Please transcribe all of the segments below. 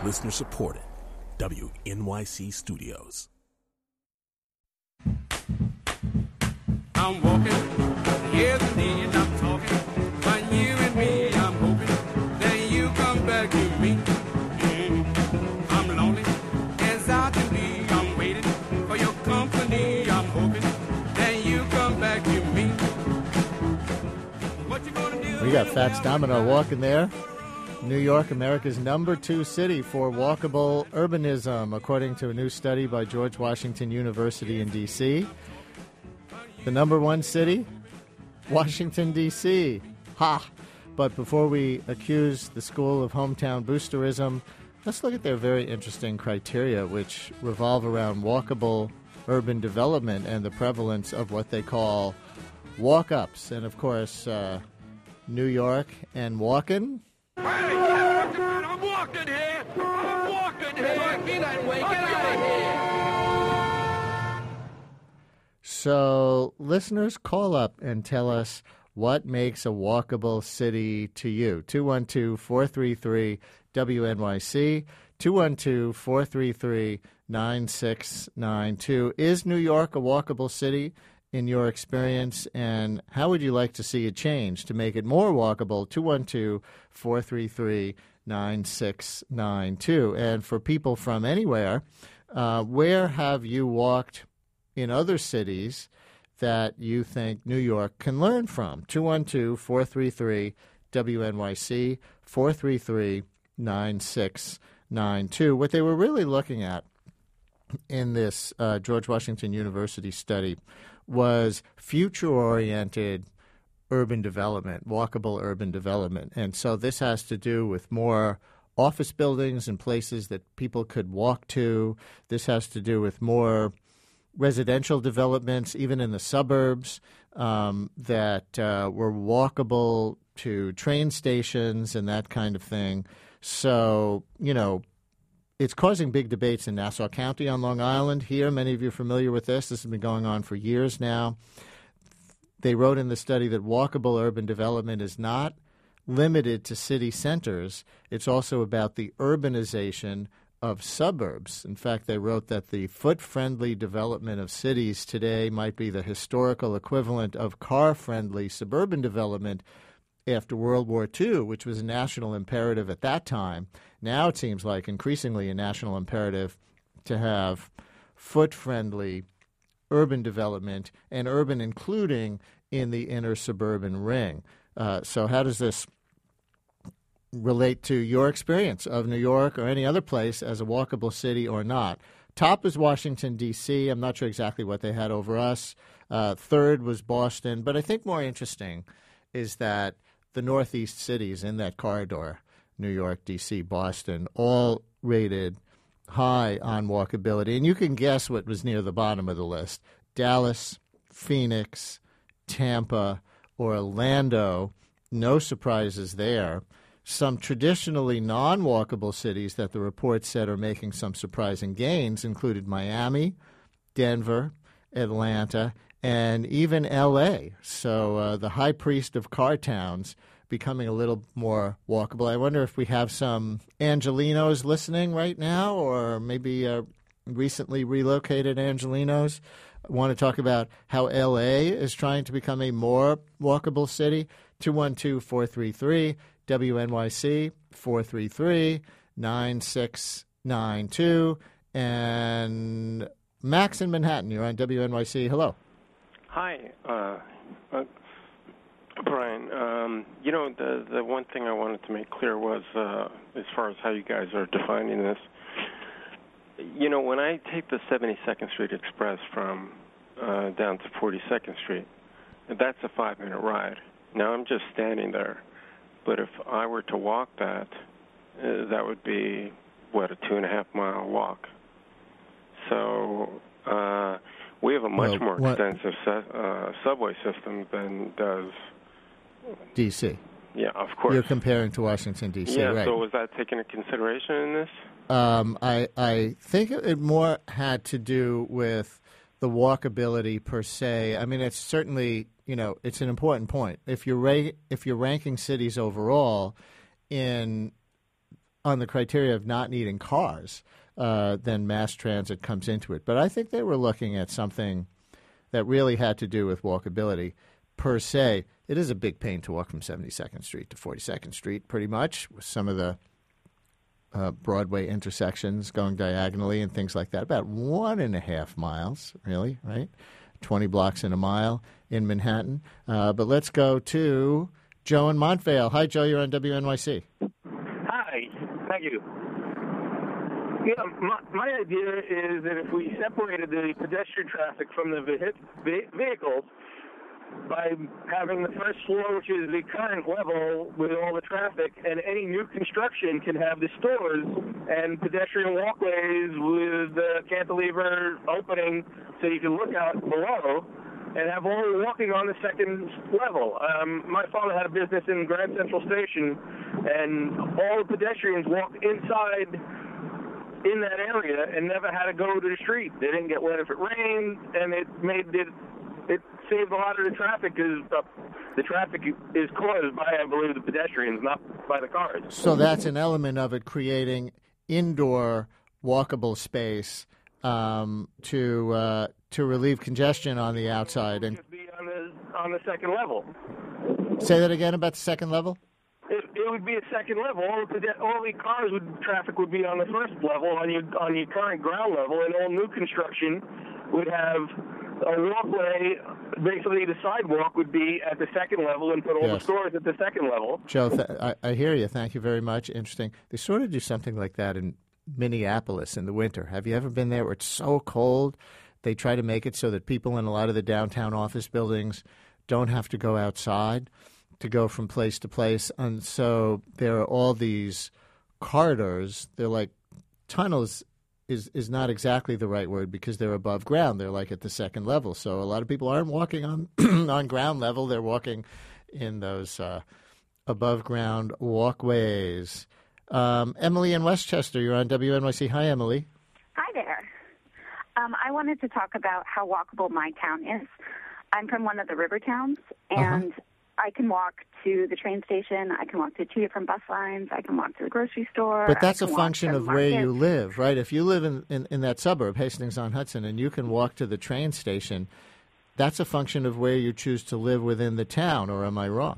Listener supported. WNYC Studios. I'm walking, yes indeed I'm talking, but you and me, I'm hoping that you come back to me. I'm lonely as I can be, I'm waiting for your company, I'm hoping that you come back to me. What you gonna do? We got Fats Domino walking there. New York, America's #2 city for walkable urbanism, according to a new study by George Washington University in D.C. The #1 city, Washington, D.C. Ha! But before we accuse the school of hometown boosterism, let's look at their very interesting criteria, which revolve around walkable urban development and the prevalence of what they call walk-ups. And, of course, New York and walking. I'm walking here! I'm walking here! Get out of here! So listeners, call up and tell us what makes a walkable city to you. 212-433-WNYC, 212-433-9692. Is New York a walkable city in your experience, and how would you like to see it change to make it more walkable? 212-433-9692. And for people from anywhere, where have you walked in other cities that you think New York can learn from? 212-433-WNYC, 433-9692. What they were really looking at in this George Washington University study was future-oriented urban development, walkable urban development. And so this has to do with more office buildings and places that people could walk to. This has to do with more residential developments, even in the suburbs, that were walkable to train stations and that kind of thing. So, it's causing big debates in Nassau County on Long Island. Here, many of you are familiar with this. This has been going on for years now. They wrote in the study that walkable urban development is not limited to city centers. It's also about the urbanization of suburbs. In fact, they wrote that the foot-friendly development of cities today might be the historical equivalent of car-friendly suburban development after World War II, which was a national imperative at that time. Now it seems like increasingly a national imperative to have foot-friendly urban development and urban including in the inner suburban ring. So how does this relate to your experience of New York or any other place as a walkable city or not? Top is Washington, D.C. I'm not sure exactly what they had over us. Third was Boston. But I think more interesting is that the Northeast cities in that corridor, New York, D.C., Boston, all rated high on walkability. And you can guess what was near the bottom of the list. Dallas, Phoenix, Tampa, Orlando. No surprises there. Some traditionally non-walkable cities that the report said are making some surprising gains included Miami, Denver, Atlanta, and even L.A. So the high priest of car towns becoming a little more walkable. I wonder if we have some Angelenos listening right now, or maybe recently relocated Angelenos. I want to talk about how L.A. is trying to become a more walkable city. 212-433-WNYC, 433-9692. And Max in Manhattan, you're on WNYC. Hello. Hi, Brian. The one thing I wanted to make clear was as far as how you guys are defining this. When I take the 72nd Street Express from down to 42nd Street, that's a 5-minute ride. Now I'm just standing there. But if I were to walk that, that would be, a 2.5-mile walk. So we have a much more extensive subway system than does D.C. Yeah, of course. You're comparing to Washington, D.C., yeah, right. So was that taken into consideration in this? I think it more had to do with the walkability per se. I mean, it's certainly, it's an important point. If you're ranking cities overall in on the criteria of not needing cars, then mass transit comes into it. But I think they were looking at something that really had to do with walkability per se. It is a big pain to walk from 72nd Street to 42nd Street, pretty much, with some of the Broadway intersections going diagonally and things like that. About 1.5 miles, really, right? 20 blocks in a mile in Manhattan. But let's go to Joe in Montvale. Hi, Joe. You're on WNYC. Hi. Thank you. Yeah, my idea is that if we separated the pedestrian traffic from the vehicles by having the first floor, which is the current level with all the traffic, and any new construction can have the stores and pedestrian walkways with the cantilever opening so you can look out below, and have all walking on the second level. My father had a business in Grand Central Station, and all the pedestrians walked inside in that area and never had to go to the street. They didn't get wet if it rained, and it saved a lot of the traffic because the traffic is caused by, I believe, the pedestrians, not by the cars. So that's an element of it, creating indoor walkable space to relieve congestion on the outside. And just be on the second level. Say that again about the second level. It would be a second level. All the cars traffic would be on the first level on your current ground level, and all new construction would have a walkway. Basically, the sidewalk would be at the second level, and put all the stores at the second level. Joe, I hear you. Thank you very much. Interesting. They sort of do something like that in Minneapolis in the winter. Have you ever been there where it's so cold? They try to make it so that people in a lot of the downtown office buildings don't have to go outside to go from place to place. And so there are all these corridors. They're like tunnels is not exactly the right word because they're above ground. They're like at the second level. So a lot of people aren't walking on on ground level. They're walking in those above ground walkways. Emily in Westchester, you're on WNYC. Hi, Emily. Hi there. I wanted to talk about how walkable my town is. I'm from one of the river towns, and I can walk to the train station. I can walk to 2 different bus lines. I can walk to the grocery store. But that's a function of where you live, right? If you live in that suburb, Hastings-on-Hudson, and you can walk to the train station, that's a function of where you choose to live within the town, or am I wrong?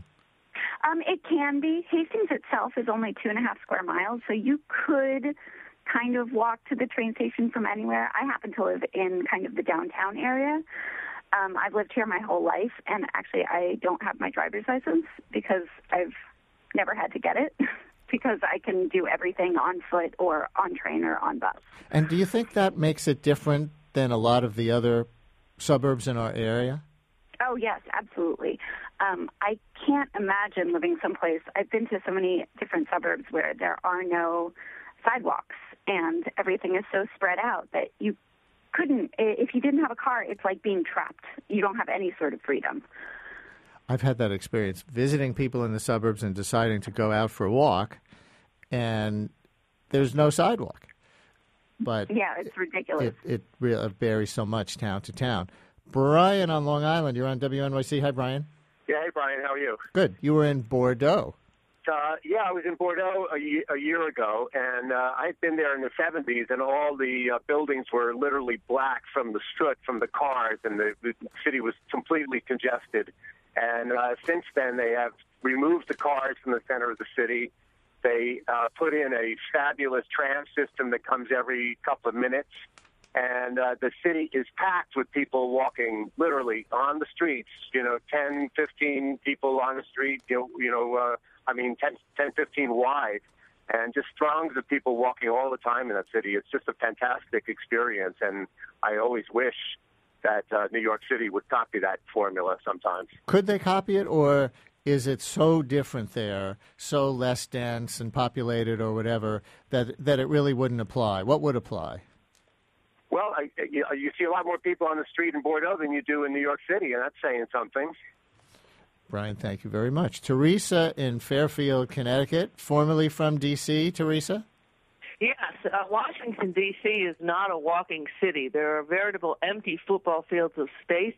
It can be. Hastings itself is only 2.5 square miles, so you could kind of walk to the train station from anywhere. I happen to live in kind of the downtown area. I've lived here my whole life, and actually I don't have my driver's license because I've never had to get it because I can do everything on foot or on train or on bus. And do you think that makes it different than a lot of the other suburbs in our area? Oh, yes, absolutely. I can't imagine living someplace. I've been to so many different suburbs where there are no sidewalks and everything is so spread out that you couldn't, if you didn't have a car, it's like being trapped. You don't have any sort of freedom. I've had that experience visiting people in the suburbs and deciding to go out for a walk, and there's no sidewalk. But yeah, it's ridiculous. It really varies so much town to town. Brian on Long Island, you're on WNYC. Hi, Brian. Yeah, hey, Brian, how are you? Good. You were in Bordeaux. Yeah, I was in Bordeaux a year ago, and I'd been there in the 70s, and all the buildings were literally black from the soot from the cars, and the city was completely congested. And since then, they have removed the cars from the center of the city. They put in a fabulous tram system that comes every couple of minutes, and the city is packed with people walking literally on the streets, 10, 15 people on the street, 10, 15 wide, and just throngs of people walking all the time in that city. It's just a fantastic experience, and I always wish that New York City would copy that formula sometimes. Could they copy it, or is it so different there, so less dense and populated or whatever, that it really wouldn't apply? What would apply? Well, you see a lot more people on the street in Bordeaux than you do in New York City, and that's saying something. Brian, thank you very much. Teresa in Fairfield, Connecticut, formerly from D.C. Teresa? Yes, Washington, D.C. is not a walking city. There are veritable empty football fields of space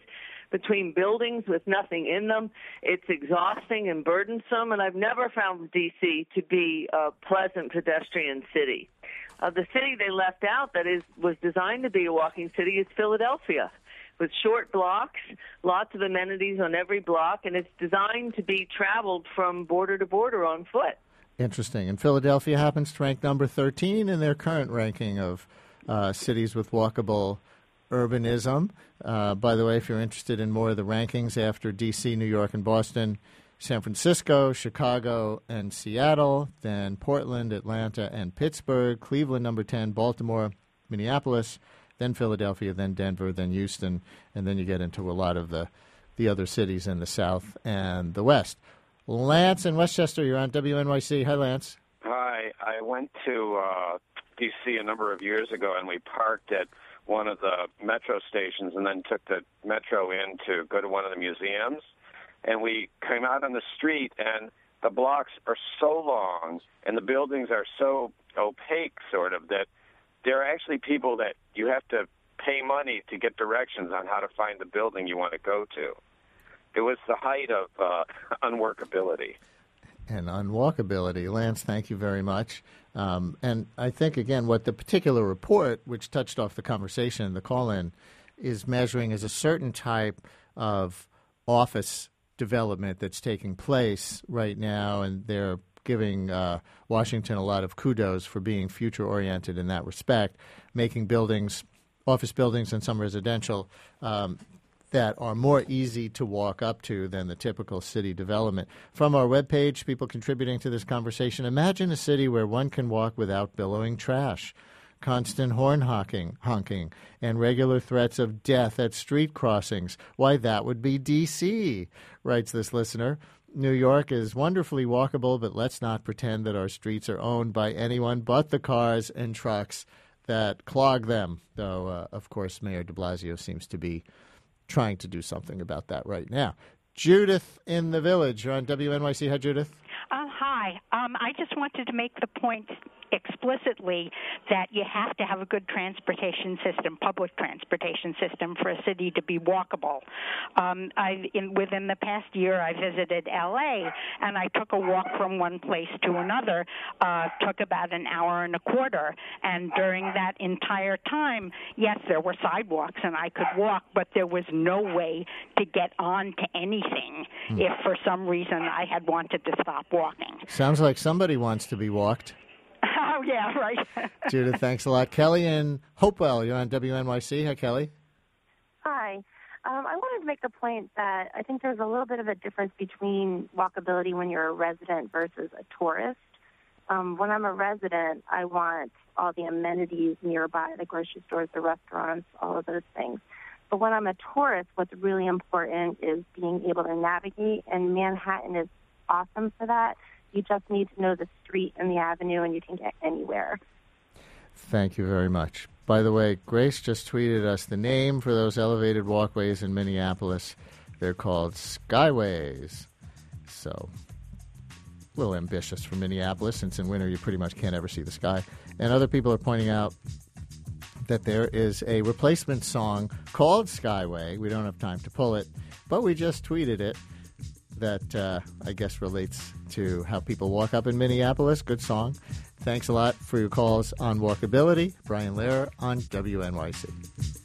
between buildings with nothing in them. It's exhausting and burdensome, and I've never found D.C. to be a pleasant pedestrian city. The city they left out that was designed to be a walking city is Philadelphia, with short blocks, lots of amenities on every block, and it's designed to be traveled from border to border on foot. Interesting. And Philadelphia happens to rank number 13 in their current ranking of cities with walkable urbanism. By the way, if you're interested in more of the rankings after D.C., New York, and Boston, San Francisco, Chicago, and Seattle, then Portland, Atlanta, and Pittsburgh, Cleveland, number 10, Baltimore, Minneapolis, then Philadelphia, then Denver, then Houston, and then you get into a lot of the other cities in the South and the West. Lance in Westchester, you're on WNYC. Hi, Lance. Hi. I went to D.C. a number of years ago, and we parked at one of the metro stations and then took the metro in to go to one of the museums. And we came out on the street, and the blocks are so long and the buildings are so opaque, sort of, that there are actually people that you have to pay money to get directions on how to find the building you want to go to. It was the height of unworkability. And unwalkability. Lance, thank you very much. And I think, again, what the particular report, which touched off the conversation, the call-in, is measuring is a certain type of office development that's taking place right now, and they're giving Washington a lot of kudos for being future-oriented in that respect, making buildings, office buildings and some residential, that are more easy to walk up to than the typical city development. From our webpage, people contributing to this conversation, imagine a city where one can walk without billowing trash, constant horn honking, and regular threats of death at street crossings. Why, that would be D.C., writes this listener. New York is wonderfully walkable, but let's not pretend that our streets are owned by anyone but the cars and trucks that clog them, though, of course, Mayor de Blasio seems to be trying to do something about that right now. Judith in the Village. You're on WNYC. Hi, Judith. Hi. I just wanted to make the point explicitly that you have to have a good transportation system, public transportation system, for a city to be walkable. Within the past year, I visited L.A., and I took a walk from one place to another, took about an hour and a quarter, and during that entire time, yes, there were sidewalks and I could walk, but there was no way to get on to anything if for some reason I had wanted to stop walking. Sounds like somebody wants to be walked. Oh, yeah, right. Judith, thanks a lot. Kelly in Hopewell, you're on WNYC. Hi, Kelly. Hi. I wanted to make the point that I think there's a little bit of a difference between walkability when you're a resident versus a tourist. When I'm a resident, I want all the amenities nearby, the grocery stores, the restaurants, all of those things. But when I'm a tourist, what's really important is being able to navigate, and Manhattan is awesome for that. You just need to know the street and the avenue, and you can get anywhere. Thank you very much. By the way, Grace just tweeted us the name for those elevated walkways in Minneapolis. They're called Skyways. So, a little ambitious for Minneapolis, since in winter you pretty much can't ever see the sky. And other people are pointing out that there is a replacement song called Skyway. We don't have time to pull it, but we just tweeted it. That I guess relates to how people walk up in Minneapolis. Good song. Thanks a lot for your calls on walkability. Brian Lehrer on WNYC.